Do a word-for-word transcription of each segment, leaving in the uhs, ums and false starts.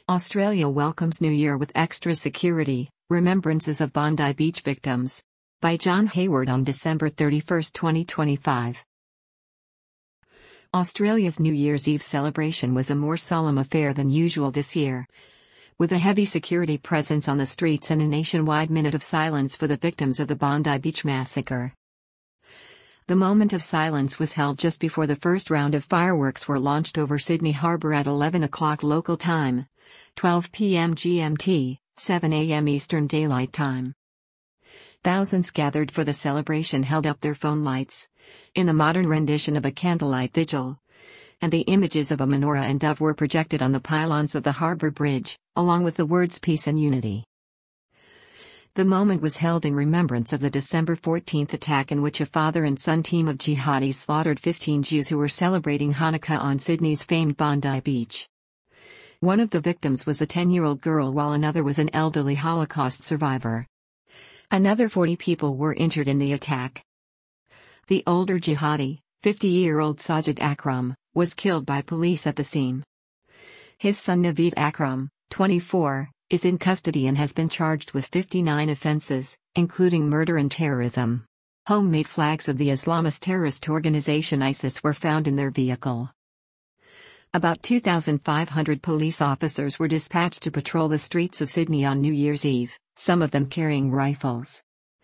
Australia welcomes New Year with extra security, remembrances of Bondi Beach victims. By John Hayward on December thirty-first, twenty twenty-five. Australia's New Year's Eve celebration was a more solemn affair than usual this year, with a heavy security presence on the streets and a nationwide minute of silence for the victims of the Bondi Beach massacre. The moment of silence was held just before the first round of fireworks were launched over Sydney Harbour at eleven o'clock local time, twelve p m G M T, seven a m Eastern Daylight Time. Thousands gathered for the celebration held up their phone lights, in the modern rendition of a candlelight vigil, and the images of a menorah and dove were projected on the pylons of the harbour bridge, along with the words peace and unity. The moment was held in remembrance of the December fourteenth attack in which a father and son team of jihadis slaughtered fifteen Jews who were celebrating Hanukkah on Sydney's famed Bondi Beach. One of the victims was a ten-year-old girl while another was an elderly Holocaust survivor. Another forty people were injured in the attack. The older jihadi, fifty-year-old Sajid Akram, was killed by police at the scene. His son Naveed Akram, twenty-four, is in custody and has been charged with fifty-nine offenses, including murder and terrorism. Homemade flags of the Islamist terrorist organization ISIS were found in their vehicle. About two thousand five hundred police officers were dispatched to patrol the streets of Sydney on New Year's Eve, some of them carrying rifles.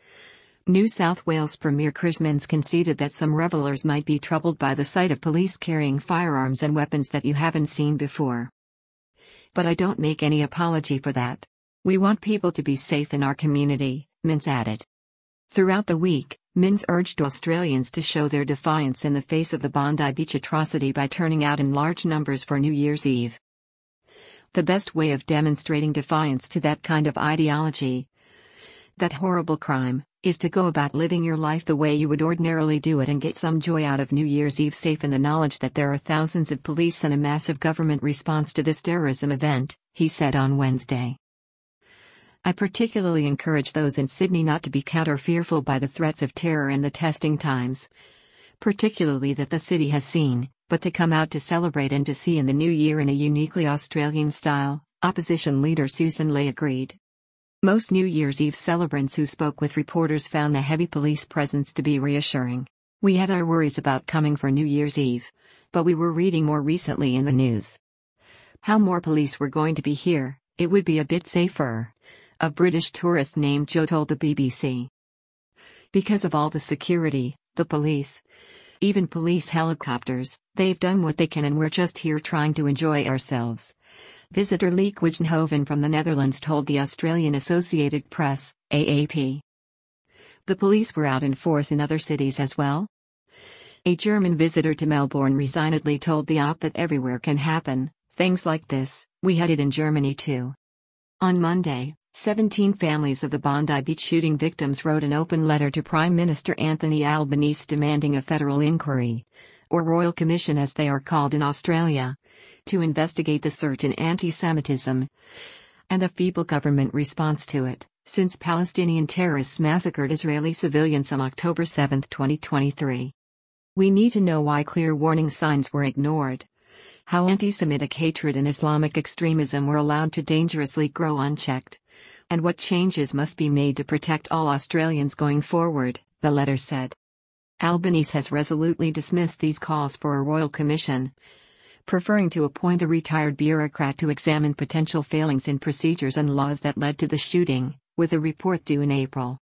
New South Wales Premier Chris Minns conceded that some revellers might be troubled by the sight of police carrying firearms and weapons that you haven't seen before. But I don't make any apology for that. We want people to be safe in our community, Minns added. Throughout the week, Minns urged Australians to show their defiance in the face of the Bondi Beach atrocity by turning out in large numbers for New Year's Eve. The best way of demonstrating defiance to that kind of ideology, that horrible crime, is to go about living your life the way you would ordinarily do it and get some joy out of New Year's Eve safe in the knowledge that there are thousands of police and a massive government response to this terrorism event, he said on Wednesday. I particularly encourage those in Sydney not to be cowed or fearful by the threats of terror and the testing times, particularly that the city has seen, but to come out to celebrate and to see in the new year in a uniquely Australian style, opposition leader Susan Ley agreed. Most New Year's Eve celebrants who spoke with reporters found the heavy police presence to be reassuring. We had our worries about coming for New Year's Eve, but we were reading more recently in the news how more police were going to be here, it would be a bit safer, a British tourist named Joe told the B B C. Because of all the security, the police, even police helicopters, they've done what they can and we're just here trying to enjoy ourselves. Visitor Leek Wijnhoven from the Netherlands told the Australian Associated Press, A A P. The police were out in force in other cities as well? A German visitor to Melbourne resignedly told the Op that everywhere can happen things like this, we had it in Germany too. On Monday, seventeen families of the Bondi Beach shooting victims wrote an open letter to Prime Minister Anthony Albanese demanding a federal inquiry, or Royal Commission as they are called in Australia, to investigate the surge in anti-Semitism and the feeble government response to it, since Palestinian terrorists massacred Israeli civilians on October seventh, twenty twenty-three. We need to know why clear warning signs were ignored, how anti-Semitic hatred and Islamic extremism were allowed to dangerously grow unchecked, and what changes must be made to protect all Australians going forward, the letter said. Albanese has resolutely dismissed these calls for a royal commission, preferring to appoint a retired bureaucrat to examine potential failings in procedures and laws that led to the shooting, with a report due in April.